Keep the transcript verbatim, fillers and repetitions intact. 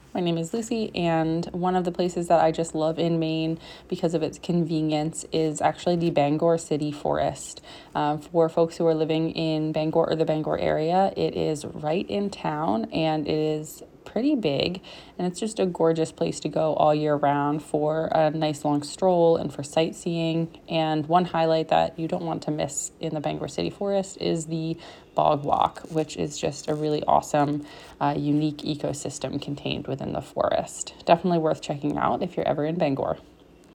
My name is Lucy, and one of the places that I just love in Maine because of its convenience is actually the Bangor City Forest. Um, for folks who are living in Bangor or the Bangor area, it is right in town and it is pretty big, and it's just a gorgeous place to go all year round for a nice long stroll and for sightseeing. And one highlight that you don't want to miss in the Bangor City Forest is the Bog Walk, which is just a really awesome, uh, unique ecosystem contained within the forest. Definitely worth checking out if you're ever in Bangor.